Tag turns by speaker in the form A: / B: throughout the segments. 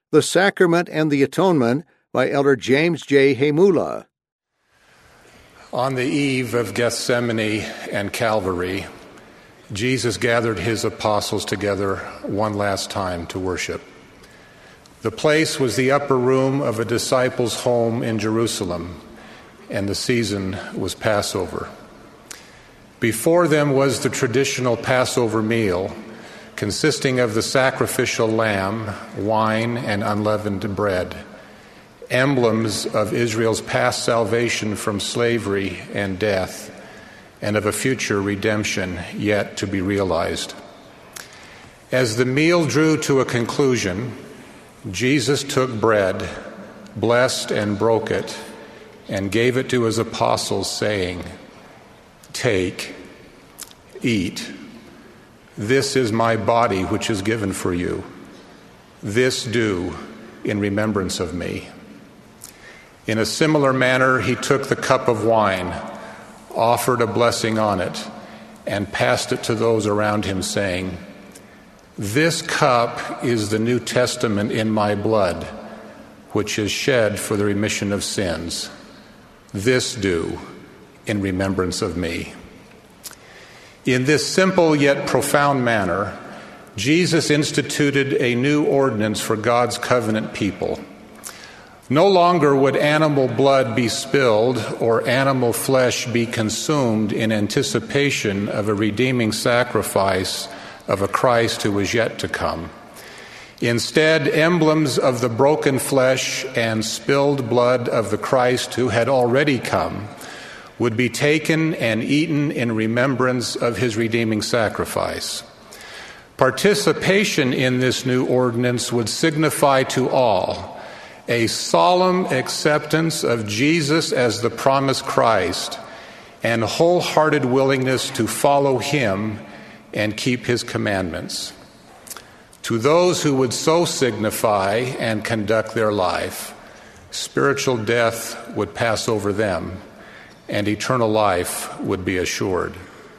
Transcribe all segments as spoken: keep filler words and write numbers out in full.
A: The Sacrament and the Atonement by Elder James J. Hamula.
B: On the eve of Gethsemane and Calvary, Jesus gathered his apostles together one last time to worship. The place was the upper room of a disciple's home in Jerusalem, and the season was Passover. Before them was the traditional Passover meal, consisting of the sacrificial lamb, wine, and unleavened bread, emblems of Israel's past salvation from slavery and death, and of a future redemption yet to be realized. As the meal drew to a conclusion, Jesus took bread, blessed and broke it, and gave it to his apostles, saying, "Take, eat. This is my body, which is given for you. This do in remembrance of me." In a similar manner, he took the cup of wine, offered a blessing on it, and passed it to those around him, saying, "This cup is the New Testament in my blood, which is shed for the remission of sins. This do in remembrance of me." In this simple yet profound manner, Jesus instituted a new ordinance for God's covenant people. No longer would animal blood be spilled or animal flesh be consumed in anticipation of a redeeming sacrifice of a Christ who was yet to come. Instead, emblems of the broken flesh and spilled blood of the Christ who had already come would be taken and eaten in remembrance of his redeeming sacrifice. Participation in this new ordinance would signify to all a solemn acceptance of Jesus as the promised Christ and wholehearted willingness to follow him and keep his commandments. To those who would so signify and conduct their life, spiritual death would pass over them, and eternal life would be assured.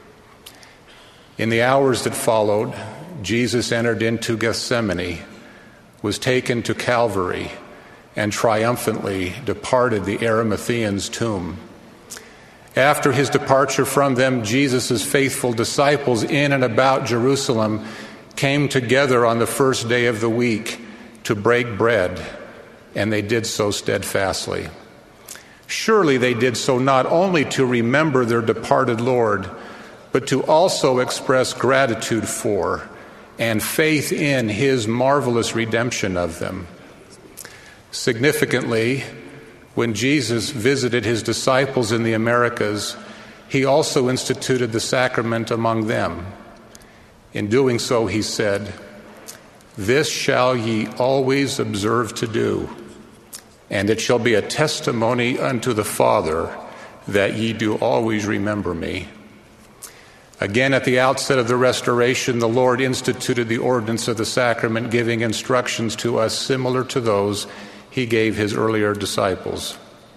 B: In the hours that followed, Jesus entered into Gethsemane, was taken to Calvary, and triumphantly departed the Arimatheans' tomb. After his departure from them, Jesus' faithful disciples in and about Jerusalem came together on the first day of the week to break bread, and they did so steadfastly. Surely they did so not only to remember their departed Lord, but to also express gratitude for and faith in his marvelous redemption of them. Significantly, when Jesus visited his disciples in the Americas, he also instituted the sacrament among them. In doing so, he said, "This shall ye always observe to do, and it shall be a testimony unto the Father that ye do always remember me." Again, at the outset of the Restoration, the Lord instituted the ordinance of the sacrament, giving instructions to us similar to those he gave his earlier disciples.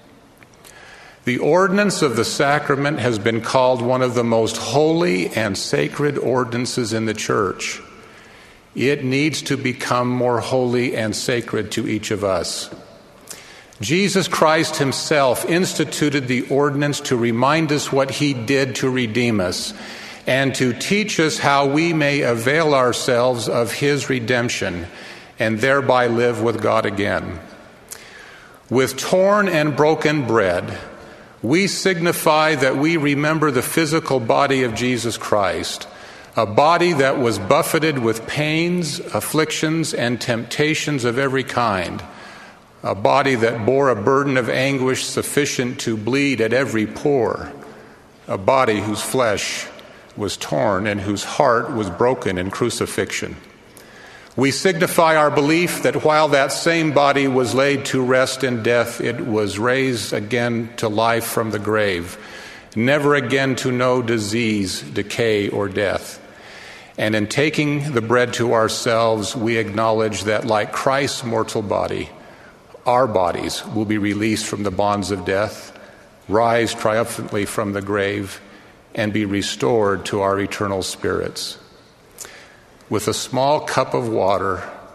B: The ordinance of the sacrament has been called one of the most holy and sacred ordinances in the Church. It needs to become more holy and sacred to each of us. Jesus Christ himself instituted the ordinance to remind us what he did to redeem us and to teach us how we may avail ourselves of his redemption and thereby live with God again. With torn and broken bread, we signify that we remember the physical body of Jesus Christ, a body that was buffeted with pains, afflictions, and temptations of every kind, a body that bore a burden of anguish sufficient to bleed at every pore, a body whose flesh was torn and whose heart was broken in crucifixion. We signify our belief that while that same body was laid to rest in death, it was raised again to life from the grave, never again to know disease, decay, or death. And in taking the bread to ourselves, we acknowledge that like Christ's mortal body, our bodies will be released from the bonds of death, rise triumphantly from the grave, and be restored to our eternal spirits. With a small cup of water,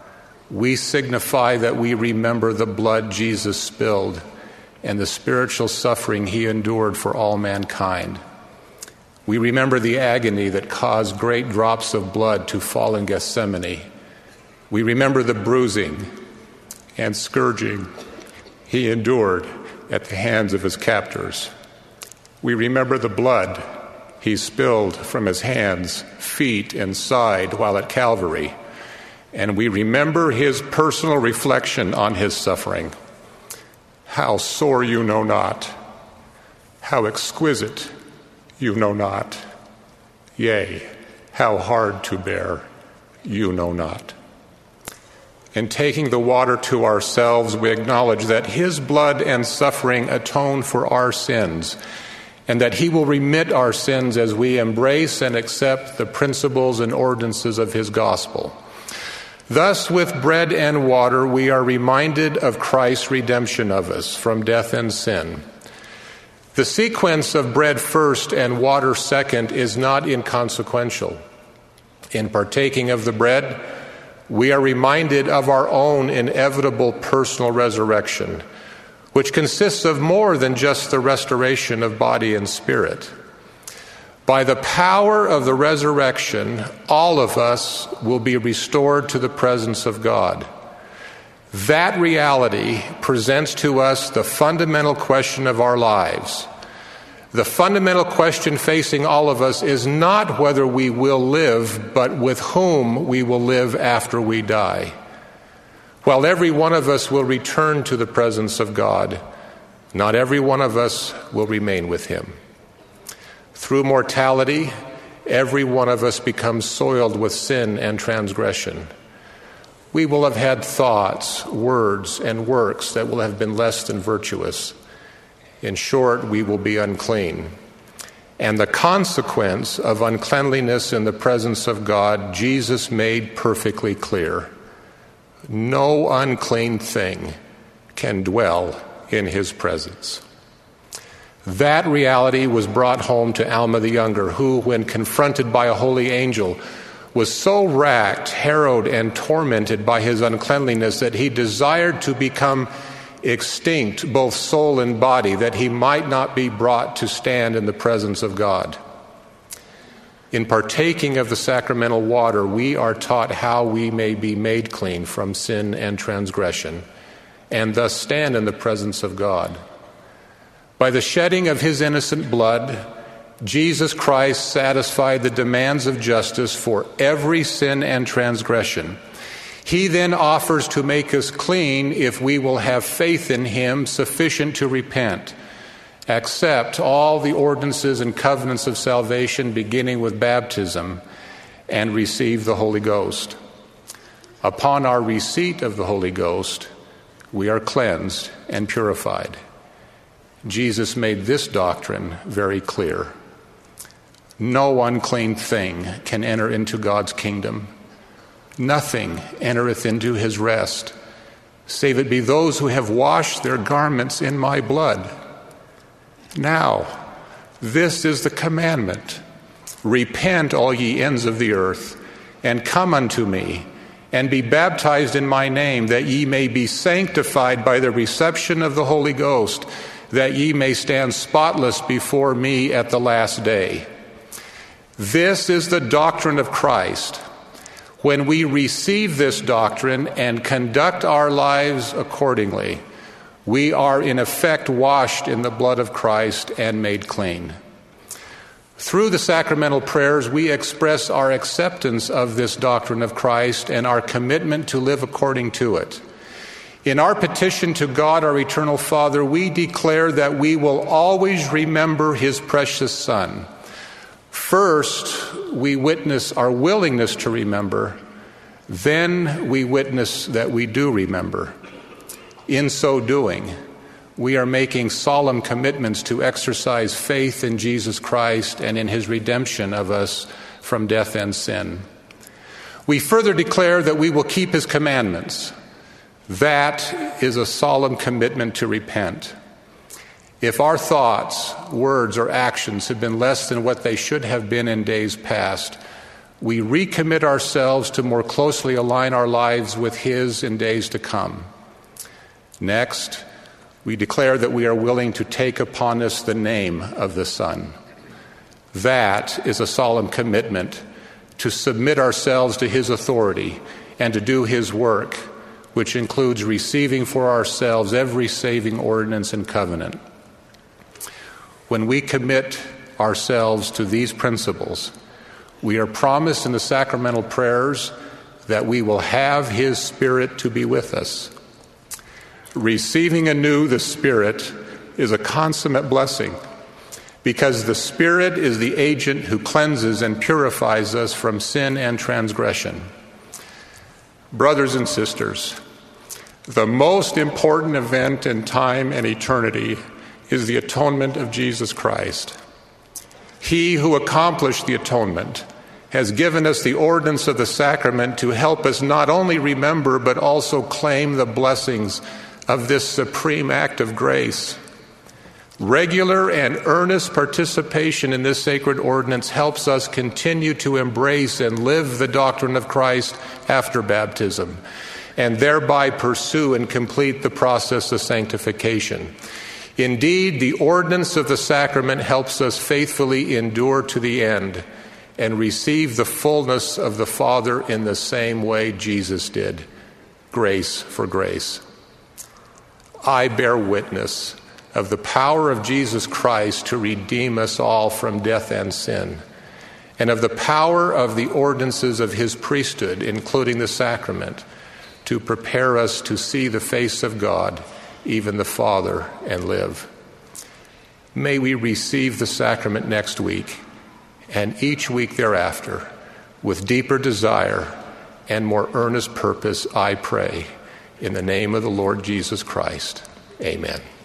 B: we signify that we remember the blood Jesus spilled and the spiritual suffering he endured for all mankind. We remember the agony that caused great drops of blood to fall in Gethsemane. We remember the bruising and scourging he endured at the hands of his captors. We remember the blood he spilled from his hands, feet, and side while at Calvary. And we remember his personal reflection on his suffering. How sore you know not, how exquisite you know not, yea, how hard to bear you know not. In taking the water to ourselves, we acknowledge that his blood and suffering atone for our sins, and that he will remit our sins as we embrace and accept the principles and ordinances of his gospel. Thus, with bread and water, we are reminded of Christ's redemption of us from death and sin. The sequence of bread first and water second is not inconsequential. In partaking of the bread, we are reminded of our own inevitable personal resurrection, which consists of more than just the restoration of body and spirit. By the power of the resurrection, all of us will be restored to the presence of God. That reality presents to us the fundamental question of our lives. The fundamental question facing all of us is not whether we will live, but with whom we will live after we die. While every one of us will return to the presence of God, not every one of us will remain with him. Through mortality, every one of us becomes soiled with sin and transgression. We will have had thoughts, words, and works that will have been less than virtuous. In short, we will be unclean. And the consequence of uncleanliness in the presence of God, Jesus made perfectly clear. No unclean thing can dwell in his presence. That reality was brought home to Alma the Younger, who, when confronted by a holy angel, was so racked, harrowed, and tormented by his uncleanliness that he desired to become extinct, both soul and body, that he might not be brought to stand in the presence of God. In partaking of the sacramental water, we are taught how we may be made clean from sin and transgression, and thus stand in the presence of God. By the shedding of his innocent blood, Jesus Christ satisfied the demands of justice for every sin and transgression. He then offers to make us clean if we will have faith in him sufficient to repent, accept all the ordinances and covenants of salvation beginning with baptism, and receive the Holy Ghost. Upon our receipt of the Holy Ghost, we are cleansed and purified. Jesus made this doctrine very clear. No unclean thing can enter into God's kingdom. Nothing entereth into his rest, save it be those who have washed their garments in my blood. Now, this is the commandment. Repent, all ye ends of the earth, and come unto me, and be baptized in my name, that ye may be sanctified by the reception of the Holy Ghost, that ye may stand spotless before me at the last day. This is the doctrine of Christ. When we receive this doctrine and conduct our lives accordingly, we are in effect washed in the blood of Christ and made clean. Through the sacramental prayers, we express our acceptance of this doctrine of Christ and our commitment to live according to it. In our petition to God, our eternal Father, we declare that we will always remember his precious Son. First, we witness our willingness to remember. Then we witness that we do remember. In so doing, we are making solemn commitments to exercise faith in Jesus Christ and in his redemption of us from death and sin. We further declare that we will keep his commandments. That is a solemn commitment to repent. If our thoughts, words, or actions have been less than what they should have been in days past, we recommit ourselves to more closely align our lives with His in days to come. Next, we declare that we are willing to take upon us the name of the Son. That is a solemn commitment to submit ourselves to His authority and to do His work, which includes receiving for ourselves every saving ordinance and covenant. When we commit ourselves to these principles, we are promised in the sacramental prayers that we will have His Spirit to be with us. Receiving anew the Spirit is a consummate blessing, because the Spirit is the agent who cleanses and purifies us from sin and transgression. Brothers and sisters, the most important event in time and eternity is the atonement of Jesus Christ. He who accomplished the atonement has given us the ordinance of the sacrament to help us not only remember but also claim the blessings of this supreme act of grace. Regular and earnest participation in this sacred ordinance helps us continue to embrace and live the doctrine of Christ after baptism, and thereby pursue and complete the process of sanctification. Indeed, the ordinance of the sacrament helps us faithfully endure to the end and receive the fullness of the Father in the same way Jesus did, grace for grace. I bear witness of the power of Jesus Christ to redeem us all from death and sin, and of the power of the ordinances of His priesthood, including the sacrament, to prepare us to see the face of God, even the Father, and live. May we receive the sacrament next week, and each week thereafter, with deeper desire and more earnest purpose, I pray, in the name of the Lord Jesus Christ. Amen.